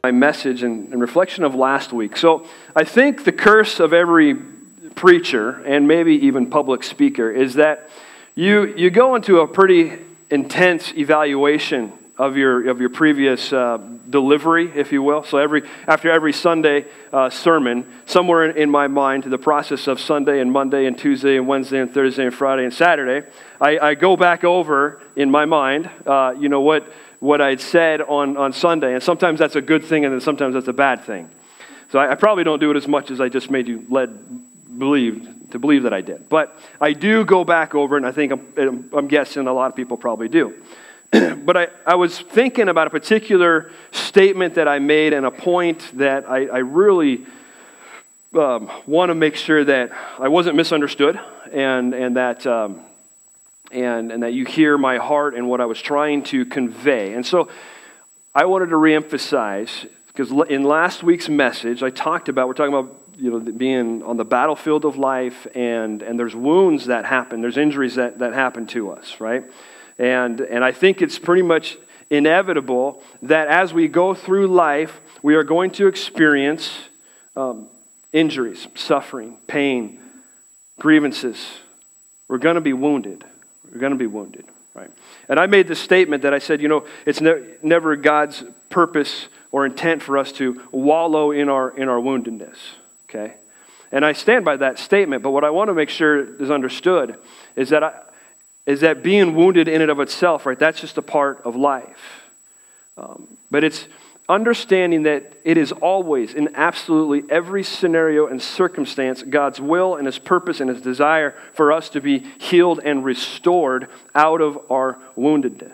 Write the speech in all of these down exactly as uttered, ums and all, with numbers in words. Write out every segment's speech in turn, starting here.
my message and, and reflection of last week. So I think the curse of every preacher and maybe even public speaker is that you you go into a pretty intense evaluation of your of your previous uh, delivery, if you will. So every after every Sunday uh, sermon, somewhere in, in my mind, the process of Sunday and Monday and Tuesday and Wednesday and Thursday and Friday and Saturday, I, I go back over in my mind, uh, you know what what I'd said on on Sunday, and sometimes that's a good thing, and then sometimes that's a bad thing. So I, I probably don't do it as much as I just made you led believe to believe that I did, but I do go back over, and I think I'm, I'm guessing a lot of people probably do. But I, I was thinking about a particular statement that I made and a point that I, I really um, want to make sure that I wasn't misunderstood and and that um, and and that you hear my heart and what I was trying to convey. And so I wanted to reemphasize, because in last week's message I talked about we're talking about you know being on the battlefield of life, and and there's wounds that happen, there's injuries that that happen to us, right? And and I think it's pretty much inevitable that as we go through life, we are going to experience um, injuries, suffering, pain, grievances. We're going to be wounded. We're going to be wounded, right? And I made this statement that I said, you know, it's ne- never God's purpose or intent for us to wallow in our in our woundedness, okay? And I stand by that statement, but what I want to make sure is understood is that I is that being wounded in and of itself, right, that's just a part of life. Um, but it's understanding that it is always, in absolutely every scenario and circumstance, God's will and His purpose and His desire for us to be healed and restored out of our woundedness.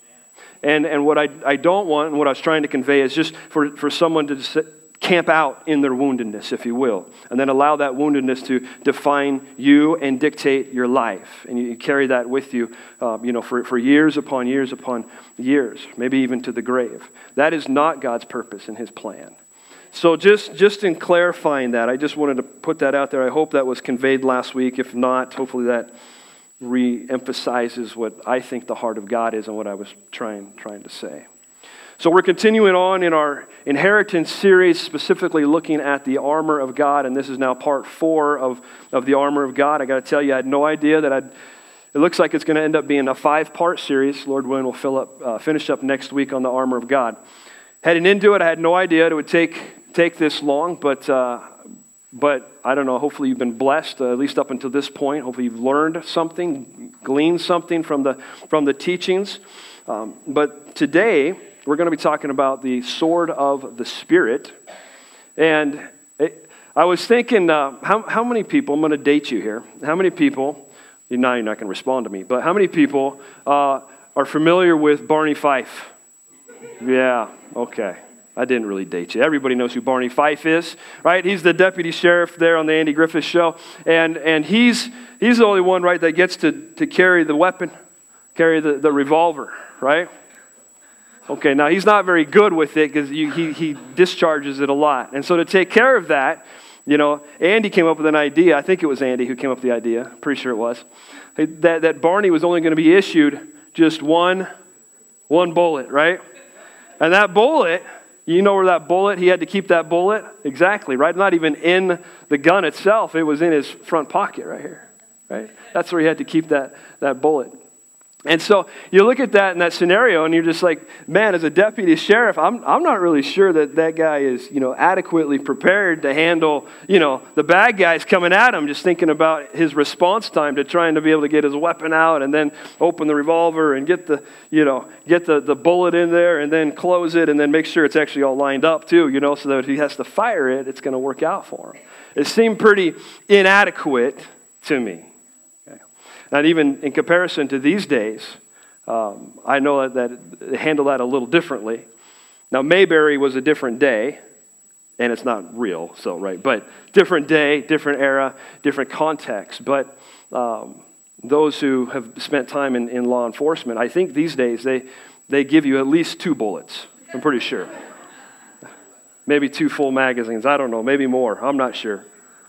And and what I, I don't want, and what I was trying to convey, is just for, for someone to just camp out in their woundedness, if you will, and then allow that woundedness to define you and dictate your life. And you carry that with you, uh, you know, for, for years upon years upon years, maybe even to the grave. That is not God's purpose and His plan. So just, just in clarifying that, I just wanted to put that out there. I hope that was conveyed last week. If not, hopefully that re-emphasizes what I think the heart of God is and what I was trying trying to say. So we're continuing on in our inheritance series, specifically looking at the armor of God, and this is now part four of, of the armor of God. I got to tell you, I had no idea that I'd. It looks like it's going to end up being a five-part series. Lord willing, we'll fill up, uh, finish up next week on the armor of God. Heading into it, I had no idea it would take take this long, but uh, but I don't know. Hopefully, you've been blessed uh, at least up until this point. Hopefully, you've learned something, gleaned something from the from the teachings. Um, but today, we're going to be talking about the sword of the Spirit. And it, I was thinking, uh, how, how many people, I'm going to date you here, how many people, now you're not going to respond to me, but how many people uh, are familiar with Barney Fife? Yeah, okay. I didn't really date you. Everybody knows who Barney Fife is, right? He's the deputy sheriff there on the Andy Griffith Show. And and he's he's the only one, right, that gets to, to carry the weapon, carry the, the revolver, right? Okay, now he's not very good with it because he, he discharges it a lot. And so to take care of that, you know, Andy came up with an idea. I think it was Andy who came up with the idea. Pretty sure it was. That, that Barney was only going to be issued just one, one bullet, right? And that bullet, you know where that bullet, he had to keep that bullet? Exactly, right? Not even in the gun itself. It was in his front pocket right here, right? That's where he had to keep that, that bullet. And so you look at that in that scenario, and you're just like, man, as a deputy sheriff, I'm I'm not really sure that that guy is, you know, adequately prepared to handle, you know, the bad guys coming at him. Just thinking about his response time to trying to be able to get his weapon out and then open the revolver and get the, you know, get the, the bullet in there and then close it and then make sure it's actually all lined up too, you know, so that if he has to fire it, it's going to work out for him. It seemed pretty inadequate to me. And even in comparison to these days, um, I know that, that they handle that a little differently. Now, Mayberry was a different day, and it's not real, so right, but different day, different era, different context. But um, those who have spent time in, in law enforcement, I think these days they they give you at least two bullets. I'm pretty sure. Maybe two full magazines. I don't know. Maybe more. I'm not sure.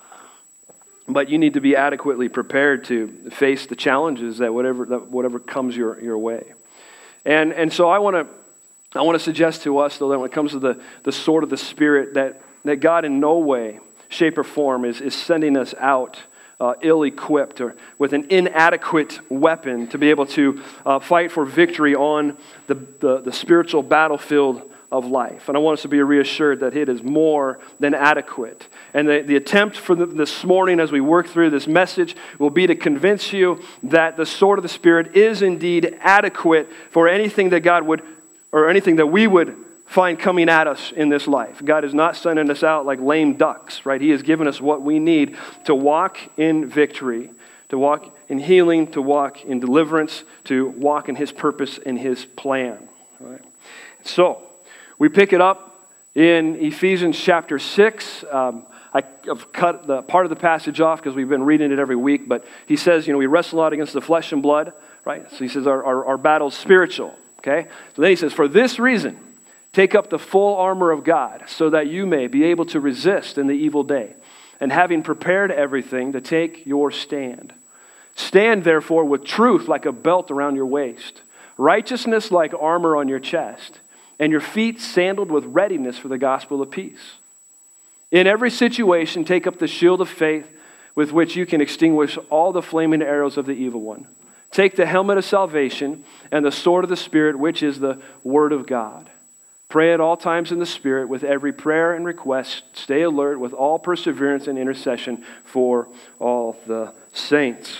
But you need to be adequately prepared to face the challenges that whatever that whatever comes your, your way. And and so I want to I want to suggest to us, though, that when it comes to the, the sword of the Spirit, that, that God in no way, shape, or form is, is sending us out uh, ill-equipped or with an inadequate weapon to be able to uh, fight for victory on the, the, the spiritual battlefield of life. And I want us to be reassured that it is more than adequate. And the, the attempt for the, this morning as we work through this message will be to convince you that the sword of the Spirit is indeed adequate for anything that God would, or anything that we would find coming at us in this life. God is not sending us out like lame ducks, right? He has given us what we need to walk in victory, to walk in healing, to walk in deliverance, to walk in His purpose and His plan. All right? So, we pick it up in Ephesians chapter six. Um, I have cut the part of the passage off because we've been reading it every week, but he says, you know, we wrestle not against the flesh and blood, right? So he says our, our, our battle's spiritual, okay? So then he says, for this reason, take up the full armor of God so that you may be able to resist in the evil day, and having prepared everything to take your stand. Stand therefore with truth like a belt around your waist, righteousness like armor on your chest, and your feet sandaled with readiness for the gospel of peace. In every situation, take up the shield of faith with which you can extinguish all the flaming arrows of the evil one. Take the helmet of salvation and the sword of the Spirit, which is the word of God. Pray at all times in the Spirit with every prayer and request. Stay alert with all perseverance and intercession for all the saints.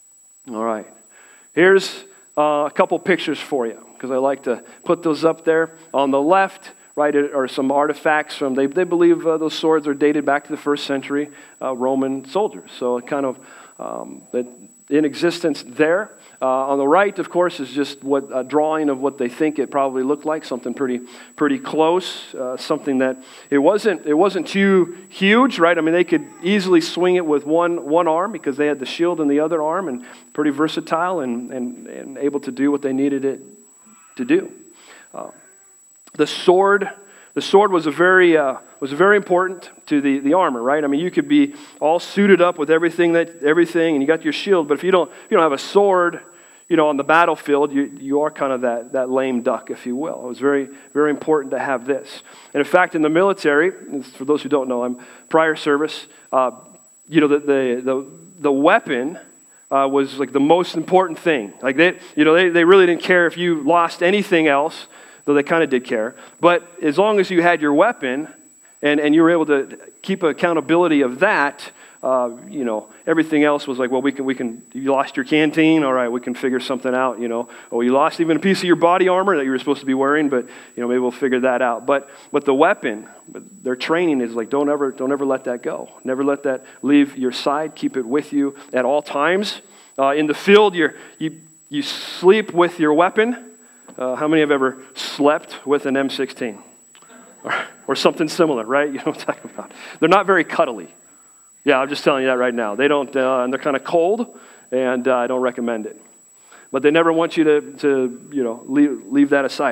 All right. Here's uh, a couple pictures for you, because I like to put those up there. On the left, right, are some artifacts from, they, they believe uh, those swords are dated back to the first century uh, Roman soldiers. So it kind of, um, in existence there. Uh, on the right, of course, is just what a drawing of what they think it probably looked like, something pretty pretty close, uh, something that it wasn't it wasn't too huge, right? I mean, they could easily swing it with one one arm because they had the shield in the other arm, and pretty versatile and, and, and able to do what they needed it to do. Uh, the sword, the sword was a very uh, was very important to the, the armor, right? I mean, you could be all suited up with everything that everything, and you got your shield, but if you don't if you don't have a sword, you know, on the battlefield, you you are kind of that that lame duck, if you will. It was very very important to have this. And in fact, in the military, for those who don't know, I'm prior service. Uh, you know, the the the, the weapon. Uh, was like the most important thing. Like they, you know, they, they really didn't care if you lost anything else, though they kind of did care. But as long as you had your weapon, and, and you were able to keep accountability of that, uh, you know, everything else was like, well, we can we can. You lost your canteen, all right, we can figure something out. You know, oh, you lost even a piece of your body armor that you were supposed to be wearing, but you know, maybe we'll figure that out. But but the weapon, their training is like, don't ever don't ever let that go. Never let that leave your side. Keep it with you at all times. Uh, in the field, you you you sleep with your weapon. Uh, how many have ever slept with an M sixteen or, or something similar? Right? You know what I'm talking about. They're not very cuddly. Yeah, I'm just telling you that right now. They don't, uh, and they're kind of cold, and uh, I don't recommend it. But they never want you to, to you know, leave, leave that aside.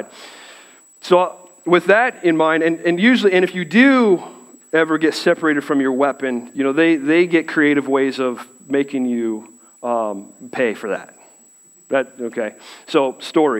So uh, with that in mind, and, and usually, and if you do ever get separated from your weapon, you know, they, they get creative ways of making you um, pay for that. That okay. So story.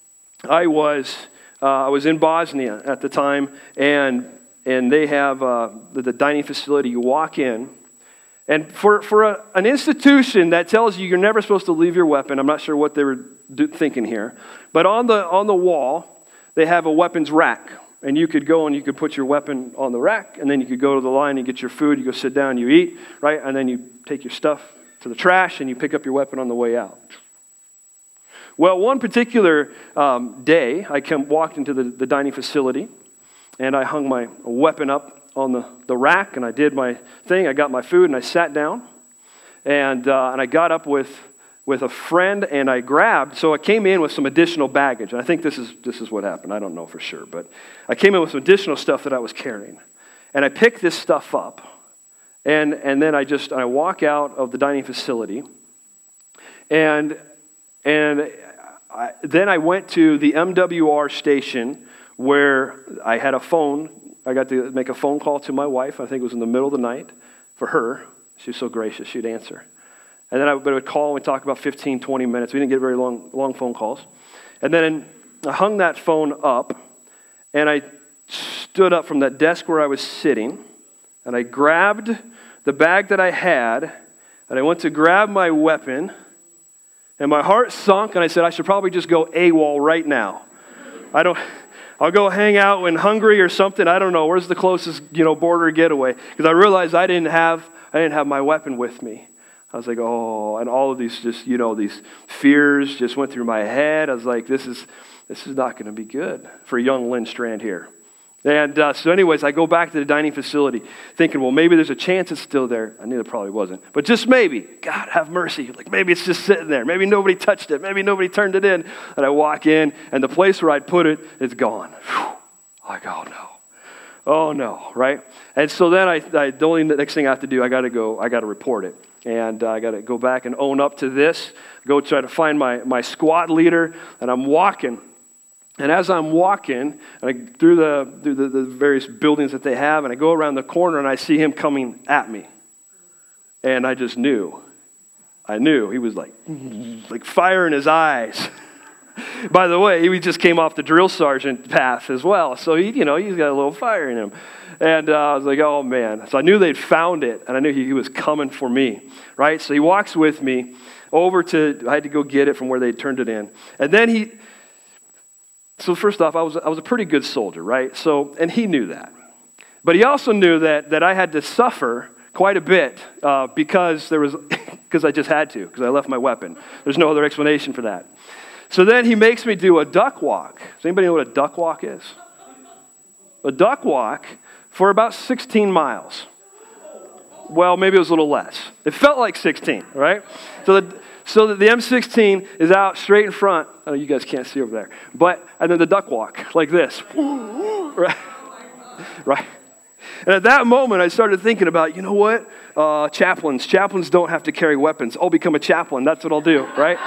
I was uh, I was in Bosnia at the time, and and they have uh, the, the dining facility. You walk in. And for, for a, an institution that tells you you're never supposed to leave your weapon, I'm not sure what they were do, thinking here, but on the on the wall, they have a weapons rack. And you could go and you could put your weapon on the rack, and then you could go to the line and get your food, you go sit down, you eat, right? And then you take your stuff to the trash, and you pick up your weapon on the way out. Well, one particular um, day, I come, walked into the, the dining facility, and I hung my weapon up on the, the rack, and I did my thing. I got my food, and I sat down, and uh, and I got up with with a friend, and I grabbed. So I came in with some additional baggage, and I think this is this is what happened. I don't know for sure, but I came in with some additional stuff that I was carrying, and I picked this stuff up, and and then I just I walk out of the dining facility, and and I, then I went to the M W R station where I had a phone. I got to make a phone call to my wife. I think it was in the middle of the night for her. She was so gracious, she'd answer. And then I would call and we'd talk about fifteen, twenty minutes. We didn't get very long long phone calls. And then I hung that phone up, and I stood up from that desk where I was sitting, and I grabbed the bag that I had, and I went to grab my weapon, and my heart sunk, and I said, I should probably just go AWOL right now. I don't, I'll go hang out in Hungary or something. I don't know. Where's the closest, you know, border getaway? Because I realized I didn't have, I didn't have my weapon with me. I was like, oh, and all of these just, you know, these fears just went through my head. I was like, this is, this is not going to be good for young Lynn Strand here. And uh, so anyways, I go back to the dining facility thinking, well, maybe there's a chance it's still there. I knew it probably wasn't. But just maybe, God, have mercy. Like maybe it's just sitting there. Maybe nobody touched it. Maybe nobody turned it in. And I walk in, and the place where I'd put it is gone. Whew. Like, oh, no. Oh, no, right? And so then I, I the only next thing I have to do, I got to go, I got to report it. And uh, I got to go back and own up to this, go try to find my, my squad leader, and I'm walking. And as I'm walking and I, through, the, through the, the various buildings that they have, and I go around the corner and I see him coming at me. And I just knew. I knew. He was like, like fire in his eyes. By the way, he just came off the drill sergeant path as well. So, he, you know, he's got a little fire in him. And uh, I was like, oh, man. So I knew they'd found it, and I knew he, he was coming for me, right? So he walks with me over to, I had to go get it from where they turned it in. And then he, so first off, I was I was a pretty good soldier, right? So, and he knew that. But he also knew that that I had to suffer quite a bit uh, because there was, because I just had to, because I left my weapon. There's no other explanation for that. So then he makes me do a duck walk. Does anybody know what a duck walk is? A duck walk for about sixteen miles. Well, maybe it was a little less. It felt like sixteen, right? So the, so that the M sixteen is out straight in front. Oh, you guys can't see over there. But, and then the duck walk, like this. Right? Right? And at that moment, I started thinking about, you know what? Uh, chaplains. Chaplains don't have to carry weapons. I'll become a chaplain. That's what I'll do, right?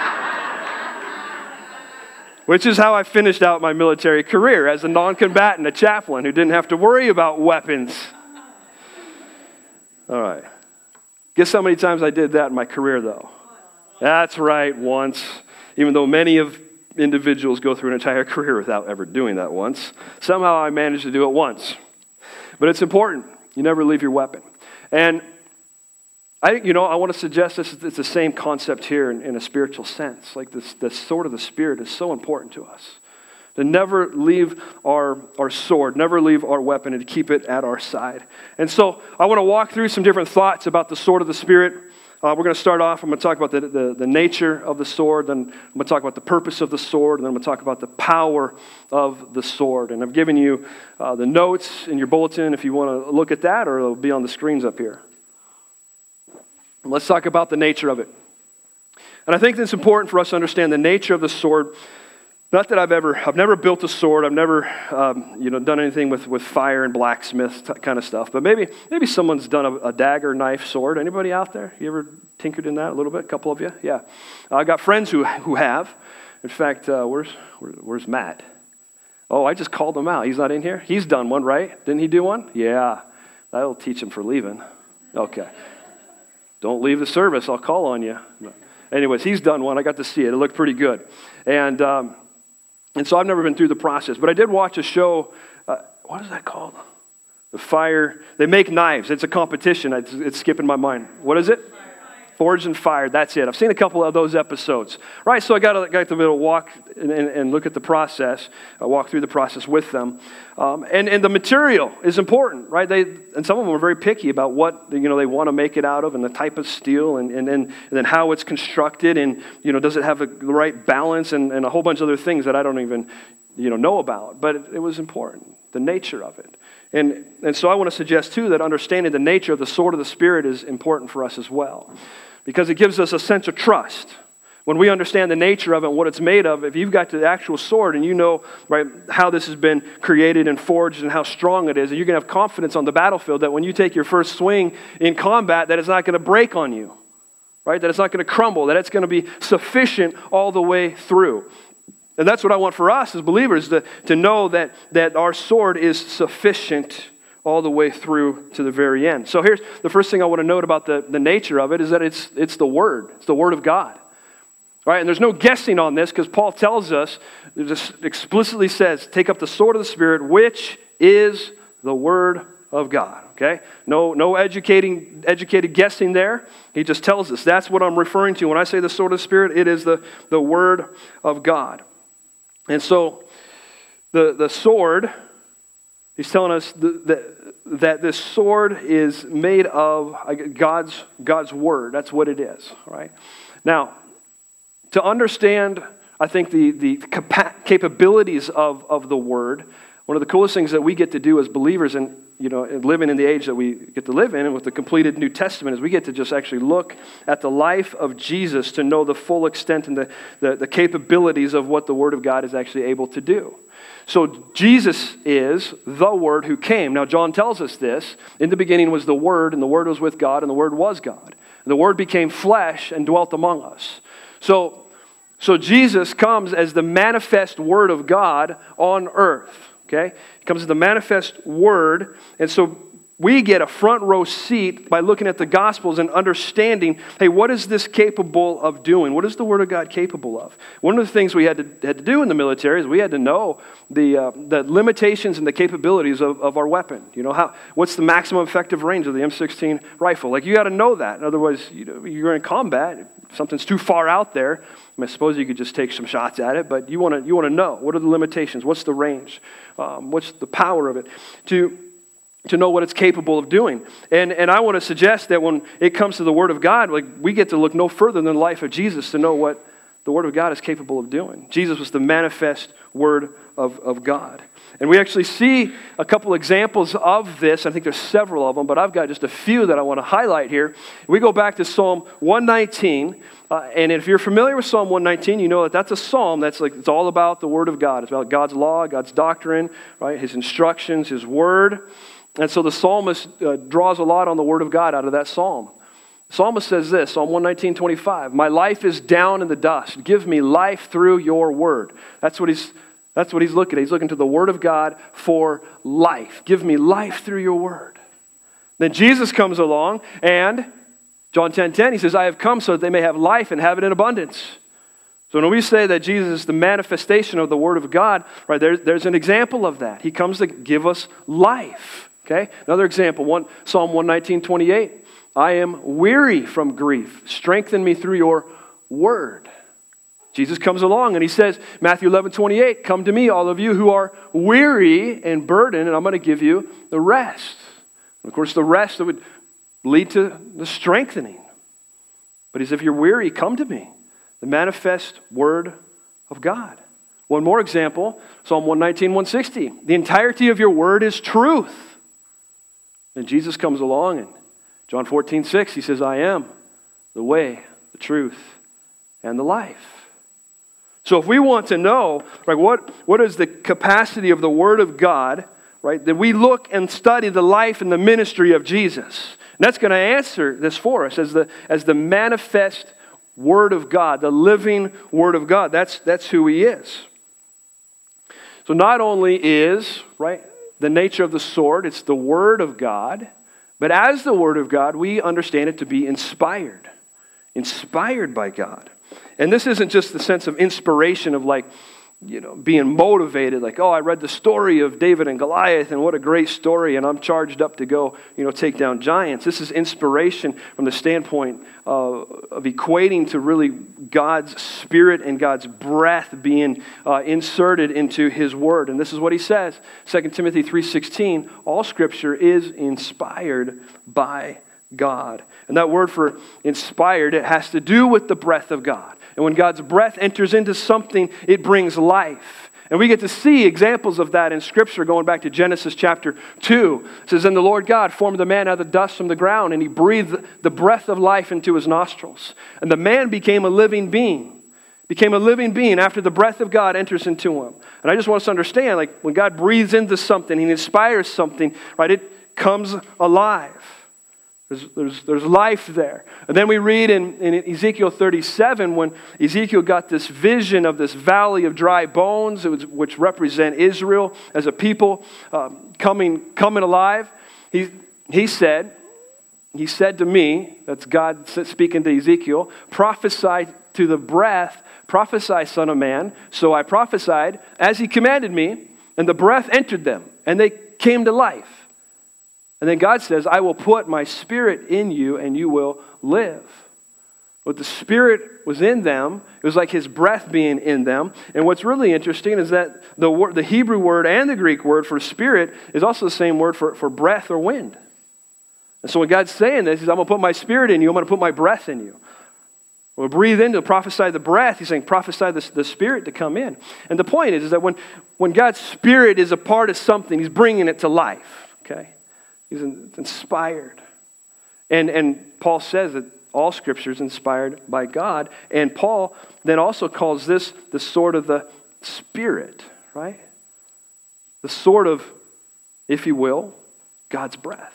Which is how I finished out my military career, as a non-combatant, a chaplain who didn't have to worry about weapons. All right. Guess how many times I did that in my career, though? That's right, once. Even though many of individuals go through an entire career without ever doing that once. Somehow I managed to do it once. But it's important. You never leave your weapon. And I, you know, I want to suggest this. It's the same concept here in, in a spiritual sense. Like this, the sword of the Spirit is so important to us. To never leave our, our sword, never leave our weapon, and to keep it at our side. And so I want to walk through some different thoughts about the sword of the Spirit. Uh, we're going to start off, I'm going to talk about the, the, the nature of the sword, then I'm going to talk about the purpose of the sword, and then I'm going to talk about the power of the sword. And I've given you uh, the notes in your bulletin if you want to look at that, or it'll be on the screens up here. Let's talk about the nature of it. And I think it's important for us to understand the nature of the sword. Not that I've ever, I've never built a sword. I've never, um, you know, done anything with, with fire and blacksmith kind of stuff. But maybe, maybe someone's done a, a dagger, knife, sword. Anybody out there? You ever tinkered in that a little bit? A couple of you? Yeah. Uh, I got friends who who have. In fact, uh, where's where, where's Matt? Oh, I just called him out. He's not in here. He's done one, right? Didn't he do one? Yeah. That'll teach him for leaving. Okay. Don't leave the service. I'll call on you. Anyways, he's done one. I got to see it. It looked pretty good. And um, and so I've never been through the process. But I did watch a show. Uh, what is that called? The Fire. They make knives. It's a competition. It's, it's skipping my mind. What is it? Forged and Fired. That's it. I've seen a couple of those episodes. Right, so I got to, got to be able to walk and, and, and look at the process, uh, walk through the process with them. Um, and, and the material is important, right? They And some of them are very picky about what, you know, they want to make it out of and the type of steel and, and, and, and then how it's constructed and, you know, does it have a, the right balance and, and a whole bunch of other things that I don't even, you know, know about. But it, it was important, the nature of it. And, and so I want to suggest, too, that understanding the nature of the sword of the Spirit is important for us as well. Because it gives us a sense of trust. When we understand the nature of it and what it's made of, if you've got the actual sword and you know, right, how this has been created and forged and how strong it is, and you can have confidence on the battlefield that when you take your first swing in combat, that it's not going to break on you, right? That it's not going to crumble, that it's going to be sufficient all the way through. And that's what I want for us as believers, to, to know that, that our sword is sufficient all the way through to the very end. So here's the first thing I want to note about the, the nature of it is that it's it's the Word. It's the Word of God. All right, and there's no guessing on this because Paul tells us, it just explicitly says, take up the sword of the Spirit, which is the Word of God. Okay? No, no educating, educated guessing there. He just tells us that's what I'm referring to. When I say the sword of the Spirit, it is the, the Word of God. And so the, the sword, he's telling us that, that this sword is made of God's, God's Word. That's what it is. Right? Now, to understand, I think, the, the capa- capabilities of, of the Word, one of the coolest things that we get to do as believers and, you know, living in the age that we get to live in and with the completed New Testament is we get to just actually look at the life of Jesus to know the full extent and the, the, the capabilities of what the Word of God is actually able to do. So Jesus is the Word who came. Now, John tells us this. In the beginning was the Word, and the Word was with God, and the Word was God. And the Word became flesh and dwelt among us. So, so Jesus comes as the manifest Word of God on earth. Okay? He comes as the manifest Word. And so we get a front row seat by looking at the Gospels and understanding, hey, what is this capable of doing? What is the Word of God capable of? One of the things we had to, had to do in the military is we had to know the, uh, the limitations and the capabilities of, of our weapon. You know, how what's the maximum effective range of the M sixteen rifle? Like, you got to know that. Otherwise, you know, you're in combat. If something's too far out there, I, mean, I suppose you could just take some shots at it, but you want to you want to know, what are the limitations? What's the range? Um, what's the power of it? To to know what it's capable of doing. And and I want to suggest that when it comes to the Word of God, like, we get to look no further than the life of Jesus to know what the Word of God is capable of doing. Jesus was the manifest Word of, of God. And we actually see a couple examples of this. I think there's several of them, but I've got just a few that I want to highlight here. We go back to Psalm one nineteen, uh, and if you're familiar with Psalm one nineteen, you know that that's a psalm that's like, it's all about the Word of God. It's about God's law, God's doctrine, right? His instructions, His Word. And so the psalmist uh, draws a lot on the Word of God out of that psalm. The psalmist says this, Psalm one nineteen, twenty-five, my life is down in the dust. Give me life through your Word. That's what he's That's what he's looking at. He's looking to the Word of God for life. Give me life through your Word. Then Jesus comes along, and John ten ten, he says, I have come so that they may have life and have it in abundance. So when we say that Jesus is the manifestation of the Word of God, right, there, there's an example of that. He comes to give us life. Okay? Another example, one, Psalm one nineteen, twenty-eight. I am weary from grief. Strengthen me through your Word. Jesus comes along and he says, Matthew eleven, twenty-eight, come to me, all of you who are weary and burdened, and I'm going to give you the rest. And of course, the rest that would lead to the strengthening. But he says, if you're weary, come to me. The manifest Word of God. One more example, Psalm one nineteen, one sixty. The entirety of your Word is truth. And Jesus comes along and John fourteen, six, he says, I am the way, the truth, and the life. So if we want to know, right, what, what is the capacity of the Word of God, right, then we look and study the life and the ministry of Jesus. And that's going to answer this for us as the, as the manifest Word of God, the living Word of God. That's, that's who He is. So not only is, right, the nature of the sword, it's the Word of God, but as the Word of God, we understand it to be inspired. Inspired by God. And this isn't just the sense of inspiration of like, you know, being motivated, like, oh, I read the story of David and Goliath, and what a great story, and I'm charged up to go, you know, take down giants. This is inspiration from the standpoint uh, of equating to really God's Spirit and God's breath being uh, inserted into His Word. And this is what he says, Second Timothy three sixteen, all Scripture is inspired by God. And that word for inspired, it has to do with the breath of God. And when God's breath enters into something, it brings life. And we get to see examples of that in Scripture going back to Genesis chapter two. It says, and the Lord God formed the man out of the dust from the ground, and He breathed the breath of life into his nostrils. And the man became a living being. Became a living being after the breath of God enters into him. And I just want us to understand, like, when God breathes into something, He inspires something, right, it comes alive. There's, there's, there's life there. And then we read in, in Ezekiel thirty-seven when Ezekiel got this vision of this valley of dry bones, which represent Israel as a people um, coming, coming alive. He, he said, he said to me, that's God speaking to Ezekiel, prophesy to the breath, prophesy, son of man. So I prophesied as he commanded me, and the breath entered them, and they came to life. And then God says, I will put my spirit in you, and you will live. But the Spirit was in them. It was like his breath being in them. And what's really interesting is that the word, the Hebrew word and the Greek word for spirit is also the same word for, for breath or wind. And so when God's saying this, he's, I'm going to put my spirit in you. I'm going to put my breath in you. We'll breathe in to prophesy the breath. He's saying prophesy the, the spirit to come in. And the point is, is that when, when God's Spirit is a part of something, he's bringing it to life. Okay? He's inspired. And, and Paul says that all Scripture is inspired by God. And Paul then also calls this the sword of the Spirit, right? The sword of, if you will, God's breath,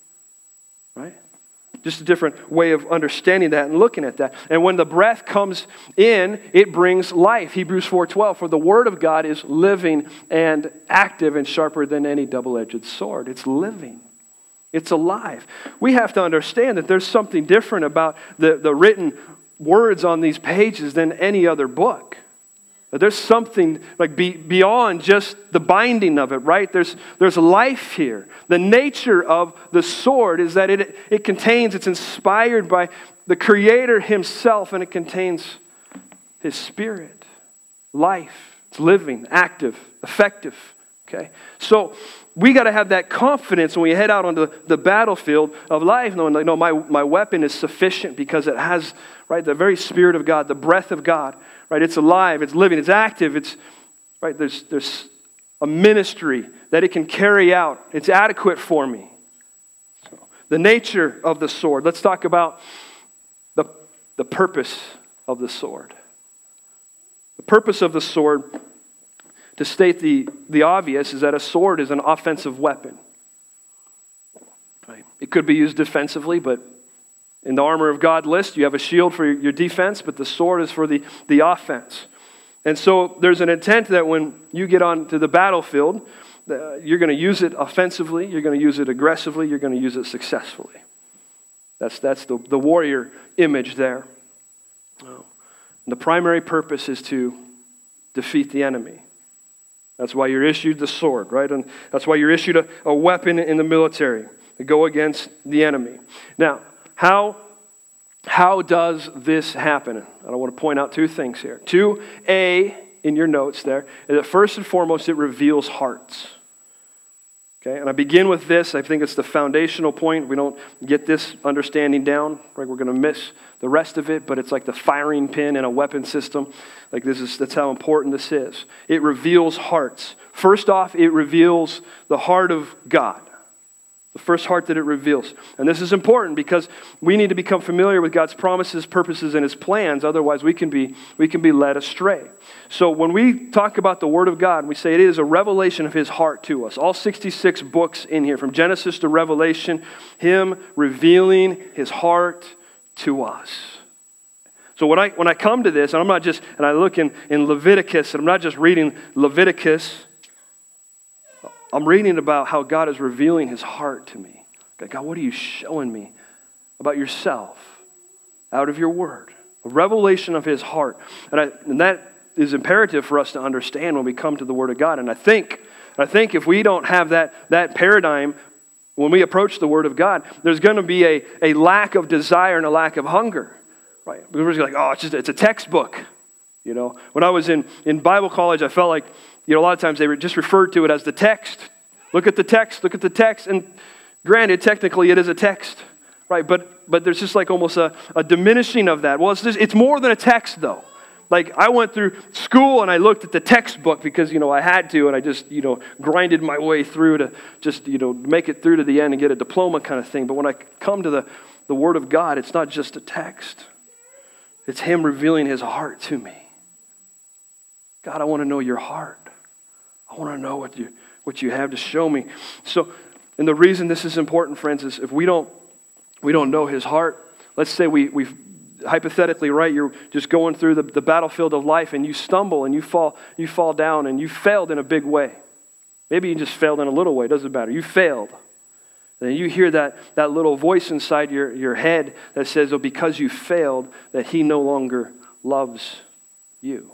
right? Just a different way of understanding that and looking at that. And when the breath comes in, it brings life. Hebrews four twelve, for the word of God is living and active and sharper than any double-edged sword. It's living. It's alive. We have to understand that there's something different about the, the written words on these pages than any other book. That there's something like be, beyond just the binding of it, right? There's, there's life here. The nature of the sword is that it, it contains, it's inspired by the Creator himself, and it contains his Spirit. Life. It's living, active, effective. Okay? So we got to have that confidence when we head out onto the battlefield of life, knowing like, no, my, my weapon is sufficient because it has, right, the very Spirit of God, the breath of God, right? It's alive, it's living, it's active, it's, right, there's, there's a ministry that it can carry out. It's adequate for me. So, the nature of the sword. Let's talk about the, the purpose of the sword. The purpose of the sword, to state the, the obvious, is that a sword is an offensive weapon. Right? It could be used defensively, but in the armor of God list, you have a shield for your defense, but the sword is for the, the offense. And so there's an intent that when you get onto the battlefield, uh, you're going to use it offensively, you're going to use it aggressively, you're going to use it successfully. That's, that's the, the warrior image there. Oh. The primary purpose is to defeat the enemy. That's why you're issued the sword, right? And that's why you're issued a, a weapon in the military to go against the enemy. Now, how, how does this happen? And I want to point out two things here. Two, A, in your notes there, is that first and foremost, it reveals hearts. Okay, and I begin with this. I think it's the foundational point. We don't get this understanding down, right? We're going to miss the rest of it, but it's like the firing pin in a weapon system. Like this is, that's how important this is. It reveals hearts. First off, it reveals the heart of God. The first heart that it reveals. And this is important because we need to become familiar with God's promises, purposes, and his plans. Otherwise, we can be, we can be led astray. So when we talk about the Word of God, we say it is a revelation of his heart to us. All sixty-six books in here, from Genesis to Revelation, him revealing his heart to us. So when I when I come to this, and I'm not just, and I look in, in Leviticus, and I'm not just reading Leviticus, I'm reading about how God is revealing his heart to me. God, what are you showing me about yourself out of your word? A revelation of his heart. And, I, and that is imperative for us to understand when we come to the word of God. And I think, I think if we don't have that, that paradigm when we approach the word of God, there's going to be a, a lack of desire and a lack of hunger. Right? We're just like, oh, it's just it's a textbook. You know, when I was in, in Bible college, I felt like, you know, a lot of times they just referred to it as the text. Look at the text, look at the text. And granted, technically it is a text, right? But but there's just like almost a, a diminishing of that. Well, it's just, it's more than a text though. Like I went through school and I looked at the textbook because, you know, I had to, and I just, you know, grinded my way through to just, you know, make it through to the end and get a diploma kind of thing. But when I come to the, the Word of God, it's not just a text. It's him revealing his heart to me. God, I want to know your heart. I want to know what you what you have to show me. So, and the reason this is important, friends, is if we don't we don't know his heart, let's say we we hypothetically, right, you're just going through the, the battlefield of life and you stumble and you fall you fall down and you failed in a big way. Maybe you just failed in a little way, doesn't matter. You failed. And you hear that, that little voice inside your, your head that says, oh, because you failed, that he no longer loves you.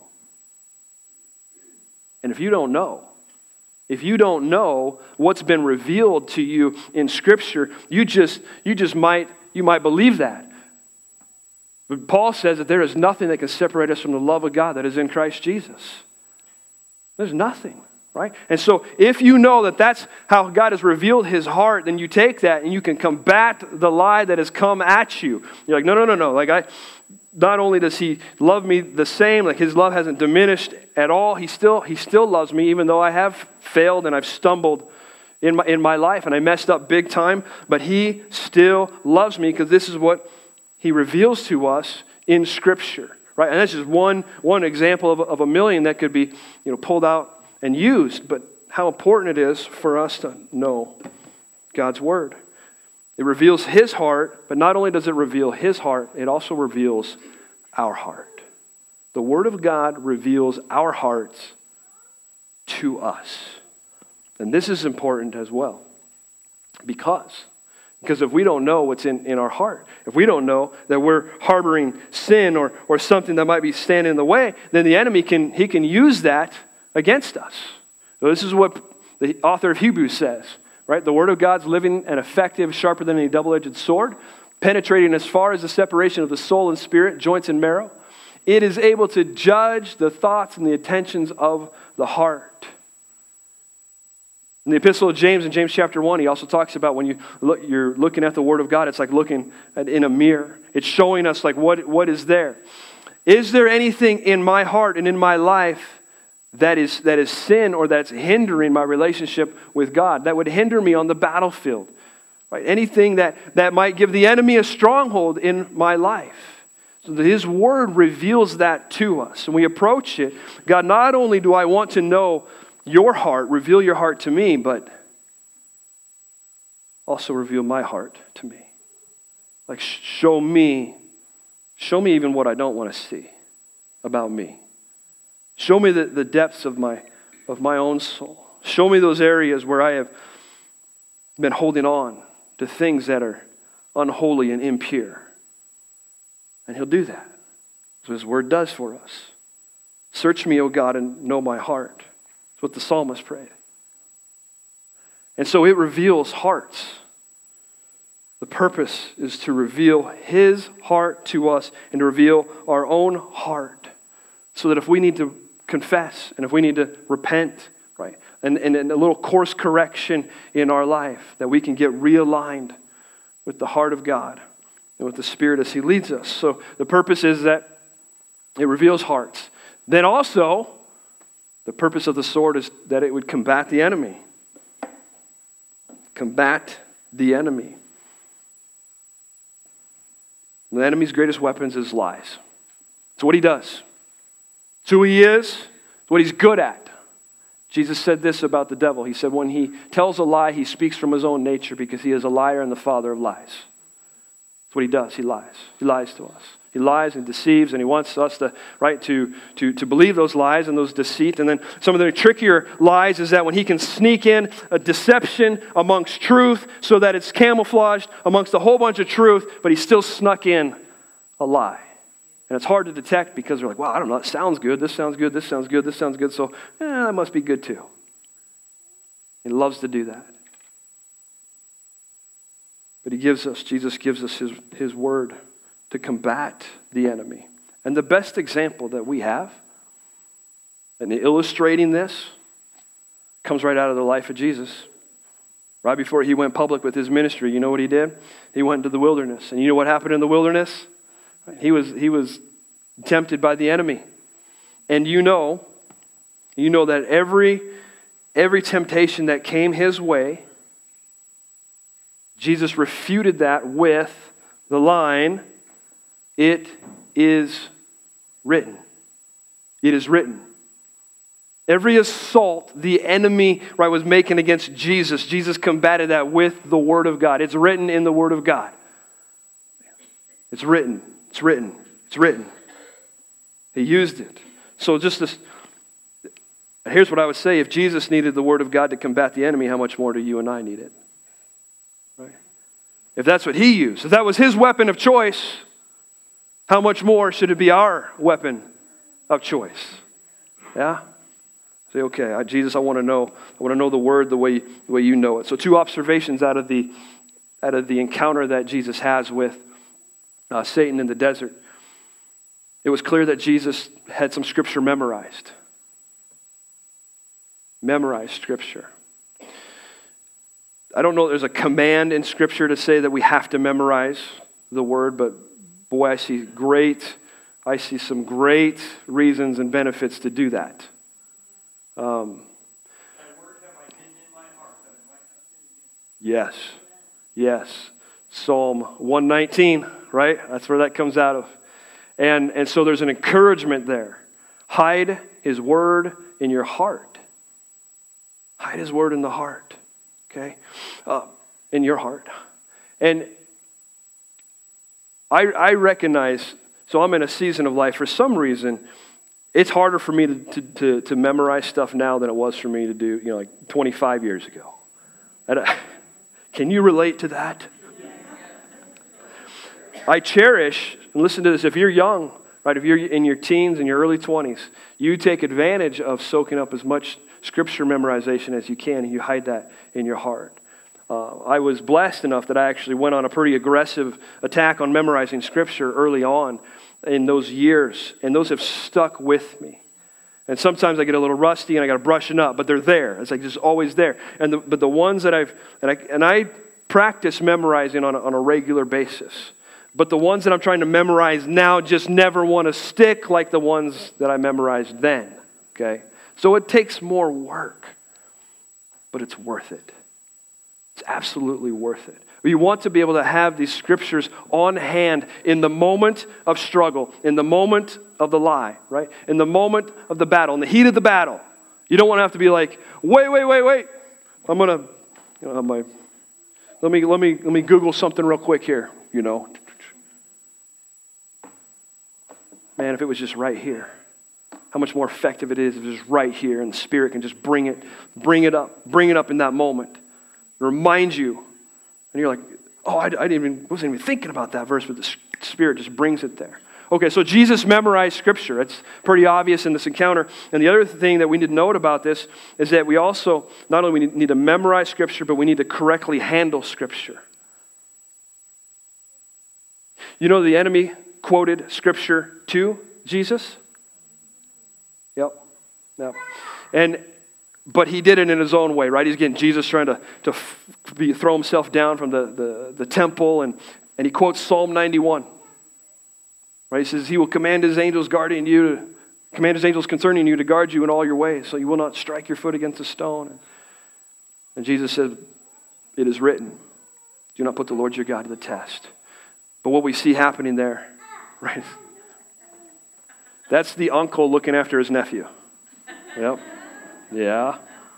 And if you don't know, if you don't know what's been revealed to you in Scripture, you just you just might you might believe that. But Paul says that there is nothing that can separate us from the love of God that is in Christ Jesus. There's nothing, right? And so if you know that that's how God has revealed his heart, then you take that and you can combat the lie that has come at you. You're like, no, no, no, no. Like I, not only does he love me the same, like his love hasn't diminished at all. He still, he still loves me, even though I have failed and I've stumbled in my, in my life and I messed up big time. But he still loves me because this is what he reveals to us in Scripture, right? And that's just one, one example of, of a million that could be, you know, pulled out and used. But how important it is for us to know God's Word. It reveals his heart, but not only does it reveal his heart, it also reveals our heart. The Word of God reveals our hearts to us. And this is important as well. Because Because if we don't know what's in, in our heart, if we don't know that we're harboring sin or, or something that might be standing in the way, then the enemy can he can use that against us. So this is what the author of Hebrews says, right? The Word of God's living and effective, sharper than any double-edged sword, penetrating as far as the separation of the soul and spirit, joints and marrow. It is able to judge the thoughts and the intentions of the heart. In the Epistle of James, in James chapter one, he also talks about when you look, you're looking at the Word of God, it's like looking at, in a mirror. It's showing us like what, what is there. Is there anything in my heart and in my life that is, that is sin or that's hindering my relationship with God, that would hinder me on the battlefield? Right? Anything that, that might give the enemy a stronghold in my life. So that his Word reveals that to us. And we approach it. God, not only do I want to know your heart, reveal your heart to me, but also reveal my heart to me. Like show me, show me even what I don't want to see about me. Show me the, the depths of my of my own soul. Show me those areas where I have been holding on to things that are unholy and impure. And he'll do that. That's what his Word does for us. Search me, O God, and know my heart. What the psalmist prayed. And so it reveals hearts. The purpose is to reveal his heart to us and to reveal our own heart. So that if we need to confess and if we need to repent, right, and, and, and a little course correction in our life, that we can get realigned with the heart of God and with the Spirit as he leads us. So the purpose is that it reveals hearts. Then also, the purpose of the sword is that it would combat the enemy. Combat the enemy. The enemy's greatest weapons is lies. It's what he does. It's who he is. It's what he's good at. Jesus said this about the devil. He said when he tells a lie, he speaks from his own nature because he is a liar and the father of lies. That's what he does. He lies. He lies to us. He lies and deceives, and he wants us to, right, to, to, to believe those lies and those deceit. And then some of the trickier lies is that when he can sneak in a deception amongst truth so that it's camouflaged amongst a whole bunch of truth, but he still snuck in a lie. And it's hard to detect because we're like, well, I don't know, it sounds good, this sounds good, this sounds good, this sounds good, so eh, that must be good too. He loves to do that. But he gives us, Jesus gives us his, his word to combat the enemy. And the best example that we have, and illustrating this, comes right out of the life of Jesus. Right before he went public with his ministry, you know what he did? He went into the wilderness. And you know what happened in the wilderness? He was, he was tempted by the enemy. And you know, you know that every, every temptation that came his way, Jesus refuted that with the line, it is written. It is written. Every assault the enemy, right, was making against Jesus, Jesus combated that with the Word of God. It's written in the Word of God. It's written. It's written. It's written. He used it. So just this, here's what I would say. If Jesus needed the Word of God to combat the enemy, how much more do you and I need it? Right? If that's what he used, if that was his weapon of choice, how much more should it be our weapon of choice? Yeah? Say, okay, I, Jesus, I want to know. I want to know the word the way, the way you know it. So two observations out of the out of the encounter that Jesus has with uh, Satan in the desert. It was clear that Jesus had some scripture memorized. Memorized scripture. I don't know if there's a command in scripture to say that we have to memorize the word, but boy, I see great, I see some great reasons and benefits to do that. Um, yes, yes. Psalm one nineteen, right? That's where that comes out of. And, and so there's an encouragement there. Hide his word in your heart. Hide his word in the heart, okay? Uh, in your heart. And I, I recognize, so I'm in a season of life, for some reason, it's harder for me to, to, to, to memorize stuff now than it was for me to do, you know, like twenty-five years ago. I, can you relate to that? I cherish, and listen to this, if you're young, right, if you're in your teens and your early twenties, you take advantage of soaking up as much scripture memorization as you can, and you hide that in your heart. Uh, I was blessed enough that I actually went on a pretty aggressive attack on memorizing scripture early on in those years, and those have stuck with me. And sometimes I get a little rusty and I got to brush it up, but they're there. It's like just always there. And the, but the ones that I've and I and I practice memorizing on a, on a regular basis. But the ones that I'm trying to memorize now just never want to stick like the ones that I memorized then. Okay, so it takes more work, but it's worth it. It's absolutely worth it. We want to be able to have these scriptures on hand in the moment of struggle, in the moment of the lie, right? In the moment of the battle, in the heat of the battle. You don't want to have to be like, wait, wait, wait, wait. I'm gonna, you know, have my, let me, let me, let me Google something real quick here. You know, man, if it was just right here, how much more effective it is if it's just right here, and the Spirit can just bring it, bring it up, bring it up in that moment, remind you. And you're like, oh, I, I didn't even, wasn't even thinking about that verse, but the Spirit just brings it there. Okay, so Jesus memorized Scripture. It's pretty obvious in this encounter. And the other thing that we need to note about this is that we also, not only need to memorize Scripture, but we need to correctly handle Scripture. You know the enemy quoted Scripture to Jesus? Yep. Yep. And But he did it in his own way, right? He's getting Jesus trying to, to be, throw himself down from the, the, the temple, and, and he quotes Psalm ninety-one. Right? He says, he will command his angels guarding you, to, command his angels concerning you to guard you in all your ways, so you will not strike your foot against a stone. And Jesus said, it is written, do not put the Lord your God to the test. But what we see happening there, right? That's the uncle looking after his nephew. Yep. Yeah.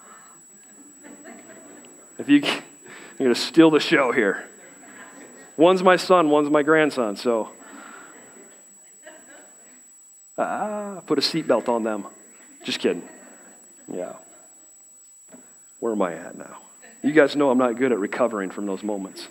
If you, you're going to steal the show here. One's my son, one's my grandson, so. Ah, put a seatbelt on them. Just kidding. Yeah. Where am I at now? You guys know I'm not good at recovering from those moments.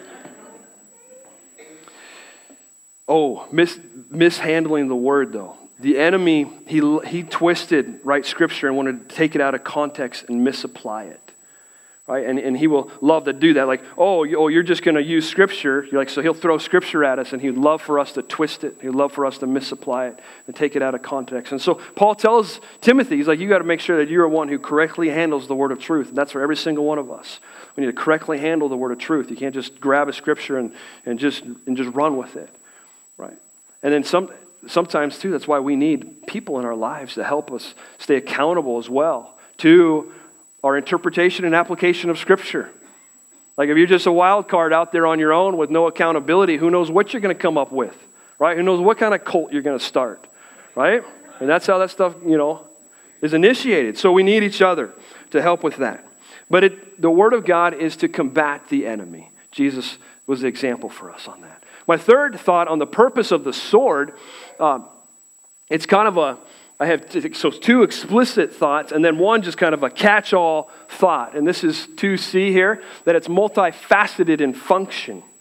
Oh, mis- mishandling the word, though. The enemy, he he twisted, right, Scripture and wanted to take it out of context and misapply it, right? And and he will love to do that. Like, oh, you, oh you're just going to use Scripture. You're like, so he'll throw Scripture at us, and he'd love for us to twist it. He'd love for us to misapply it and take it out of context. And so Paul tells Timothy, he's like, you got to make sure that you're one who correctly handles the word of truth. And that's for every single one of us. We need to correctly handle the word of truth. You can't just grab a Scripture and, and, just, and just run with it, right? And then some... Sometimes, too, that's why we need people in our lives to help us stay accountable as well to our interpretation and application of Scripture. Like if you're just a wild card out there on your own with no accountability, who knows what you're going to come up with, right? Who knows what kind of cult you're going to start, right? And that's how that stuff, you know, is initiated. So we need each other to help with that. But it, the Word of God is to combat the enemy. Jesus was the example for us on that. My third thought on the purpose of the sword, uh, it's kind of a, I have t- so two explicit thoughts and then one just kind of a catch-all thought. And this is two C here, that it's multifaceted in function.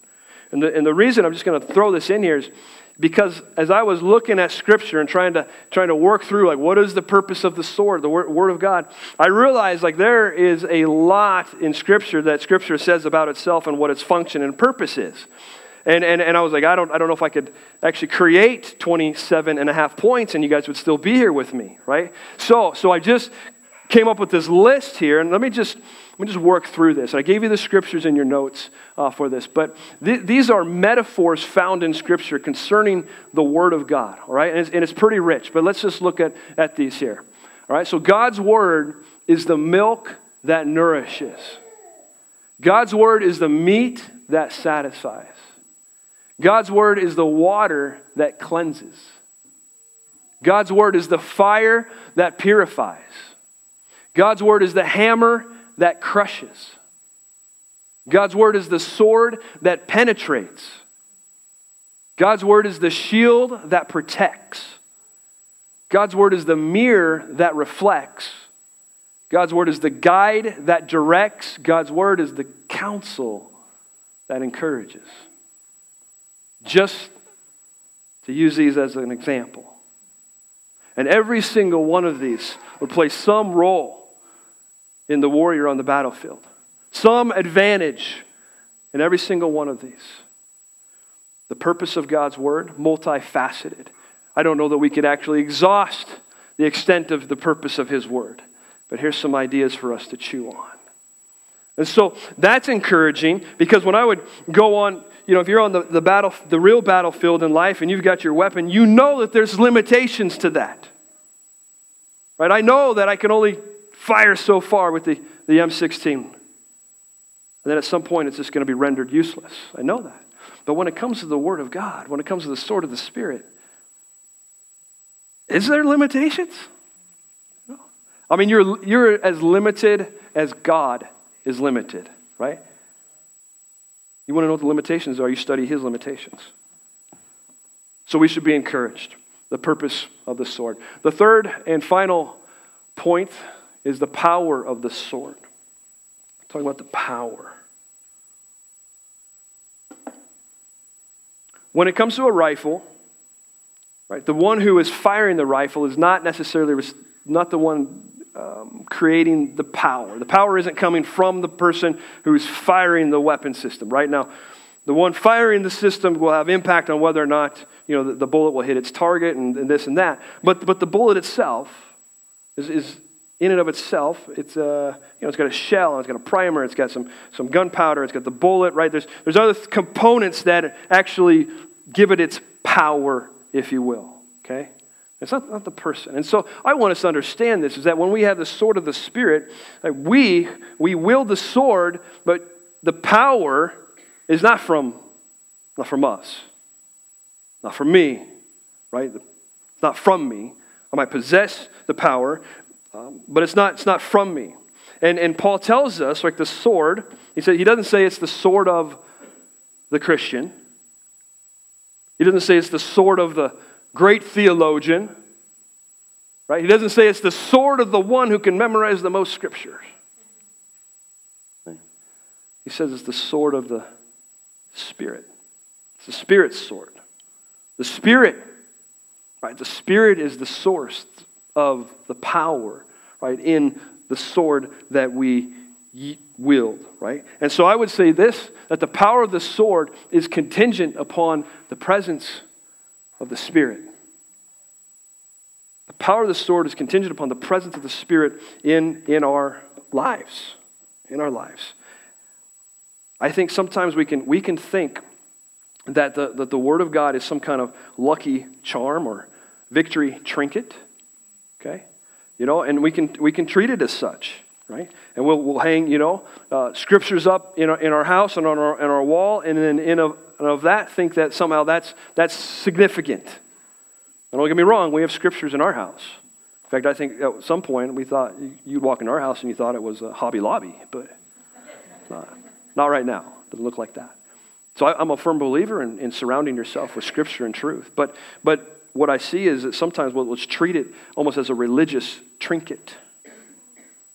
And the, and the reason I'm just going to throw this in here is because as I was looking at Scripture and trying to trying to work through, like, what is the purpose of the sword, the word, word of God, I realized, like, there is a lot in Scripture that Scripture says about itself and what its function and purpose is. And, and and I was like, I don't I don't know if I could actually create twenty-seven and a half points and you guys would still be here with me, right? So so I just came up with this list here, and let me just let me just work through this. I gave you the scriptures in your notes uh, for this, but th- these are metaphors found in Scripture concerning the Word of God, all right? And it's, and it's pretty rich, but let's just look at, at these here, all right? So God's Word is the milk that nourishes. God's Word is the meat that satisfies. God's Word is the water that cleanses. God's Word is the fire that purifies. God's Word is the hammer that crushes. God's Word is the sword that penetrates. God's Word is the shield that protects. God's Word is the mirror that reflects. God's Word is the guide that directs. God's Word is the counsel that encourages. Just to use these as an example. And every single one of these would play some role in the warrior on the battlefield. Some advantage in every single one of these. The purpose of God's Word, multifaceted. I don't know that we could actually exhaust the extent of the purpose of His Word. But here's some ideas for us to chew on. And so that's encouraging, because when I would go on, you know, if you're on the, the battle, the real battlefield in life and you've got your weapon, you know that there's limitations to that. Right? I know that I can only fire so far with the, the M sixteen. And then at some point it's just going to be rendered useless. I know that. But when it comes to the Word of God, when it comes to the sword of the Spirit, is there limitations? No. I mean, you're, you're as limited as God is limited, right? You want to know what the limitations are, you study His limitations. So we should be encouraged. The purpose of the sword. The third and final point is the power of the sword. I'm talking about the power. When it comes to a rifle, right, the one who is firing the rifle is not necessarily not the one um, creating the power. The power isn't coming from the person who's firing the weapon system. Right now, the one firing the system will have impact on whether or not, you know, the, the bullet will hit its target and, and this and that. But but the bullet itself is, is in and of itself, it's uh, you know, it's got a shell, and it's got a primer, it's got some some gunpowder, it's got the bullet, right? There's there's other components that actually give it its power, if you will. Okay, it's not, not the person. And so I want us to understand this: is that when we have the sword of the Spirit, like we we wield the sword, but the power is not from not from us, not from me, right? It's not from me. I might possess the power. Um, but it's not, it's not from me. And, and Paul tells us, like the sword, he said, he doesn't say it's the sword of the Christian. He doesn't say it's the sword of the great theologian. Right? He doesn't say it's the sword of the one who can memorize the most scriptures. Right? He says it's the sword of the Spirit. It's the Spirit's sword. The Spirit, right? The Spirit is the source of the power, right, in the sword that we wield, right? And so I would say this, that the power of the sword is contingent upon the presence of the Spirit. The power of the sword is contingent upon the presence of the Spirit in, in our lives, in our lives. I think sometimes we can we can think that the, that the Word of God is some kind of lucky charm or victory trinket. Okay, you know, and we can we can treat it as such, right? And we'll we'll hang, you know, uh, scriptures up in our, in our house and on our on our wall, and then in of, of that think that somehow that's that's significant. And don't get me wrong, we have scriptures in our house. In fact, I think at some point we thought you'd walk in our house and you thought it was a Hobby Lobby, but not, not right now. It doesn't look like that. So I, I'm a firm believer in, in surrounding yourself with scripture and truth, but but. What I see is that sometimes we'll, let's treat it almost as a religious trinket. I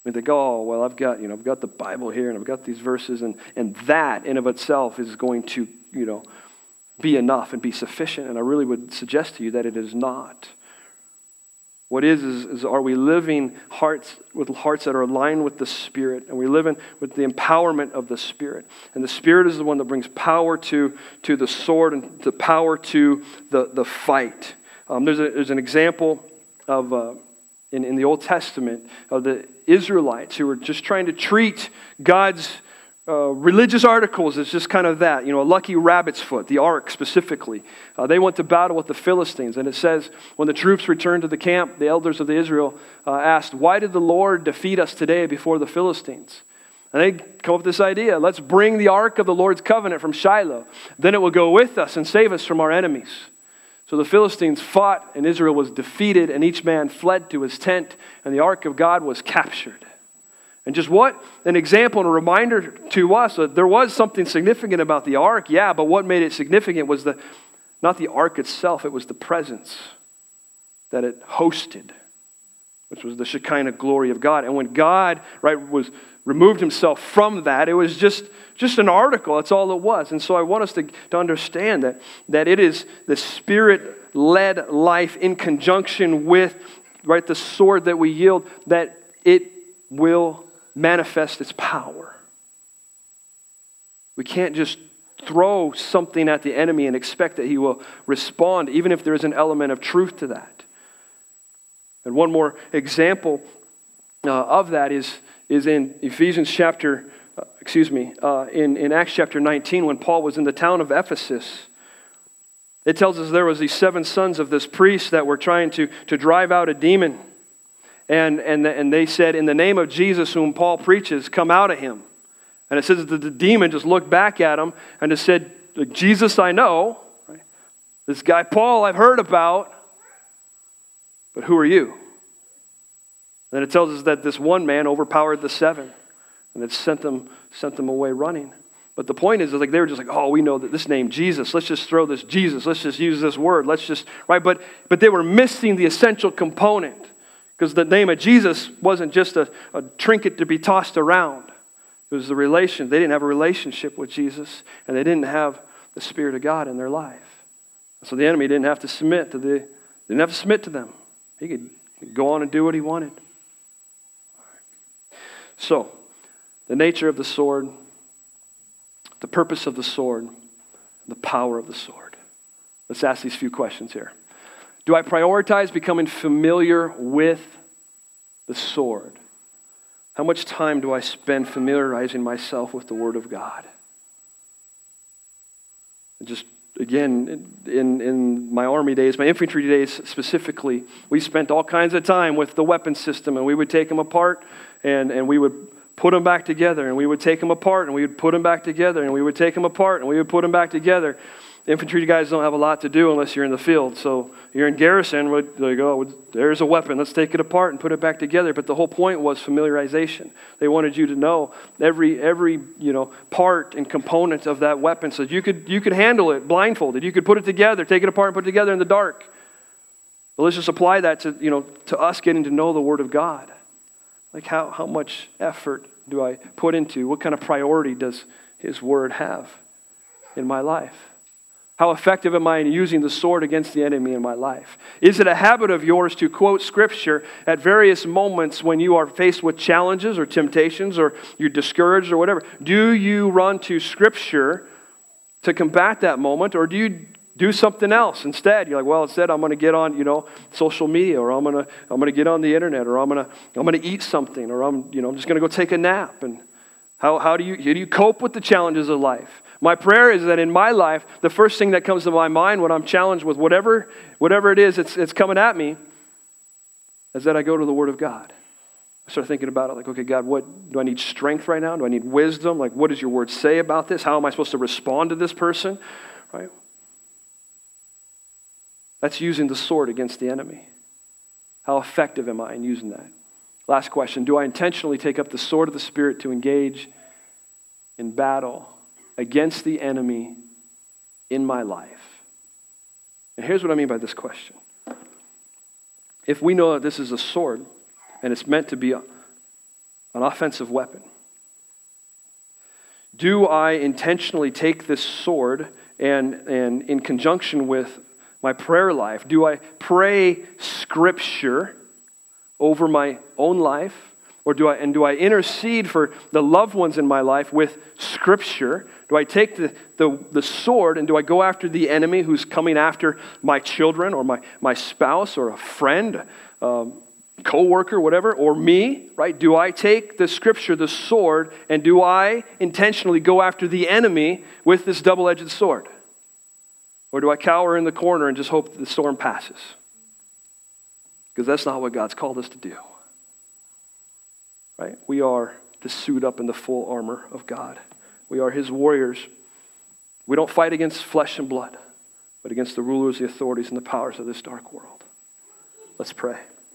We think, oh, well, I've got, you know, I've got the Bible here and I've got these verses, and, and that in of itself is going to, you know, be enough and be sufficient. And I really would suggest to you that it is not. What is, is, is are we living hearts with hearts that are aligned with the Spirit, and we're living with the empowerment of the Spirit. And the Spirit is the one that brings power to, to the sword and the power to the, the fight. Um, there's, a, there's an example of, uh, in, in the Old Testament, of the Israelites who were just trying to treat God's Uh, religious articles is just kind of that, you know, a lucky rabbit's foot, the ark specifically. Uh, they went to battle with the Philistines, and it says, when the troops returned to the camp, the elders of the Israel uh, asked, why did the Lord defeat us today before the Philistines? And they come up with this idea, let's bring the ark of the Lord's covenant from Shiloh. Then it will go with us and save us from our enemies. So the Philistines fought, and Israel was defeated, and each man fled to his tent, and the ark of God was captured. And just what an example and a reminder to us that there was something significant about the ark, yeah, but what made it significant was the not the ark itself, it was the presence that it hosted, which was the Shekinah glory of God. And when God, right, was removed himself from that, it was just, just an article. That's all it was. And so I want us to, to understand that, that it is the Spirit-led life in conjunction with, right, the sword that we yield, that it will manifest its power. We can't just throw something at the enemy and expect that he will respond, even if there is an element of truth to that. And one more example uh, of that is, is in Ephesians chapter, uh, excuse me, uh, in, in Acts chapter nineteen, when Paul was in the town of Ephesus. It tells us there was these seven sons of this priest that were trying to, to drive out a demon. And, and, and they said, in the name of Jesus whom Paul preaches, come out of him. And it says that the demon just looked back at him and just said, Jesus I know, right? This guy Paul I've heard about, but who are you? And then it tells us that this one man overpowered the seven, and it sent them, sent them away running. But the point is, is like they were just like, oh, we know that this name Jesus, let's just throw this Jesus, let's just use this word, let's just, right? But, but they were missing the essential component. Because the name of Jesus wasn't just a, a trinket to be tossed around. It was the relation. They didn't have a relationship with Jesus, and they didn't have the Spirit of God in their life. So the enemy didn't have to submit to the, didn't have to submit to them. He could go on and do what he wanted. So, the nature of the sword, the purpose of the sword, the power of the sword. Let's ask these few questions here. Do I prioritize becoming familiar with the sword? How much time do I spend familiarizing myself with the Word of God? And just, again, in, in my army days, my infantry days specifically, we spent all kinds of time with the weapon system, and we would take them apart, and, and we would put them back together, and we would take them apart, and we would put them back together, and we would take them apart, and we would put them back together. Infantry guys don't have a lot to do unless you're in the field. So you're in garrison, they go, there's a weapon, let's take it apart and put it back together. But the whole point was familiarization. They wanted you to know every every you know part and component of that weapon so you could you could handle it blindfolded. You could put it together, take it apart and put it together in the dark. Well, let's just apply that to you know to us getting to know the Word of God. Like how, how much effort do I put into, what kind of priority does His Word have in my life? How effective am I in using the sword against the enemy in my life? Is it a habit of yours to quote Scripture at various moments when you are faced with challenges or temptations or you're discouraged or whatever? Do you run to Scripture to combat that moment, or do you do something else instead? You're like, well, instead I'm going to get on, you know, social media, or I'm going to I'm going to get on the internet, or I'm going to I'm going to eat something, or I'm you know I'm just going to go take a nap. And how how do you how do you cope with the challenges of life? My prayer is that in my life, the first thing that comes to my mind when I'm challenged with whatever, whatever it is it's, it's coming at me, is that I go to the Word of God. I start thinking about it like, okay, God, what do I need strength right now? Do I need wisdom? Like, what does your Word say about this? How am I supposed to respond to this person? Right? That's using the sword against the enemy. How effective am I in using that? Last question, do I intentionally take up the sword of the Spirit to engage in battle against the enemy in my life? And here's what I mean by this question. If we know that this is a sword and it's meant to be an offensive weapon? Do I intentionally take this sword and, and in conjunction with my prayer life, do I pray Scripture over my own life? Or do I, and do I intercede for the loved ones in my life with Scripture? Do I take the, the, the sword and do I go after the enemy who's coming after my children or my, my spouse or a friend, um, co-worker, whatever, or me, right? Do I take the Scripture, the sword, and do I intentionally go after the enemy with this double-edged sword? Or do I cower in the corner and just hope that the storm passes? Because that's not what God's called us to do. Right? We are to suit up in the full armor of God. We are His warriors. We don't fight against flesh and blood, but against the rulers, the authorities, and the powers of this dark world. Let's pray.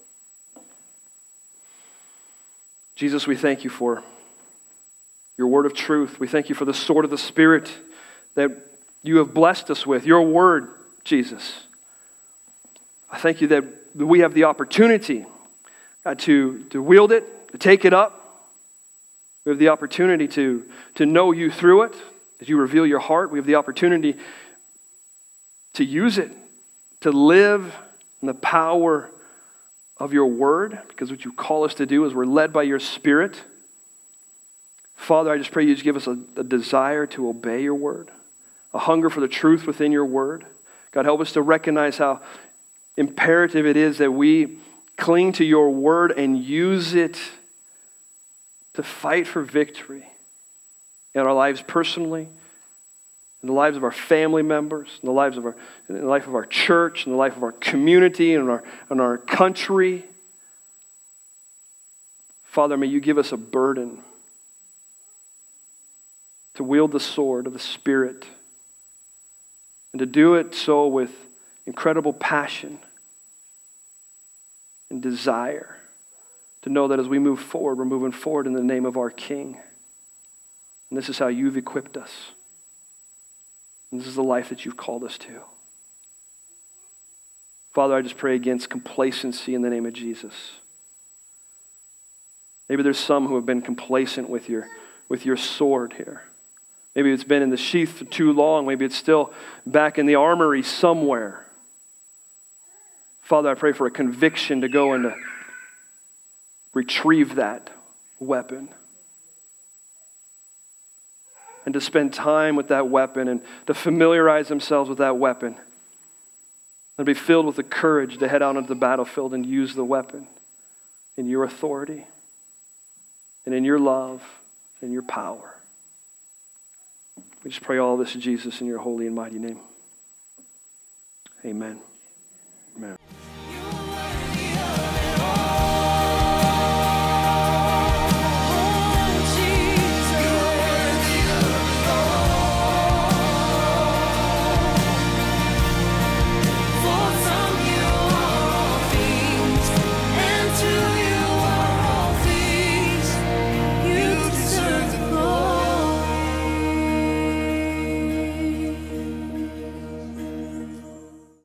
Jesus, we thank you for your word of truth. We thank you for the sword of the Spirit that you have blessed us with, your word, Jesus. I thank you that we have the opportunity God, to, to wield it, to take it up. We have the opportunity to, to know you through it. As you reveal your heart, we have the opportunity to use it, to live in the power of your word, because what you call us to do is we're led by your Spirit. Father, I just pray you just give us a, a desire to obey your word, a hunger for the truth within your word. God, help us to recognize how imperative it is that we cling to your word and use it to fight for victory in our lives personally, in the lives of our family members, in the lives of our, in the life of our church, in the life of our community, and our, in our country. Father, may you give us a burden to wield the sword of the Spirit and to do it so with incredible passion and desire to know that as we move forward, we're moving forward in the name of our King. And this is how you've equipped us. And this is the life that you've called us to. Father, I just pray against complacency in the name of Jesus. Maybe there's some who have been complacent with your, with your sword here. Maybe it's been in the sheath for too long. Maybe it's still back in the armory somewhere. Father, I pray for a conviction to go and to retrieve that weapon. And to spend time with that weapon and to familiarize themselves with that weapon. And be filled with the courage to head out into the battlefield and use the weapon in your authority and in your love and your power. We just pray all this, Jesus, in your holy and mighty name. Amen. Amen.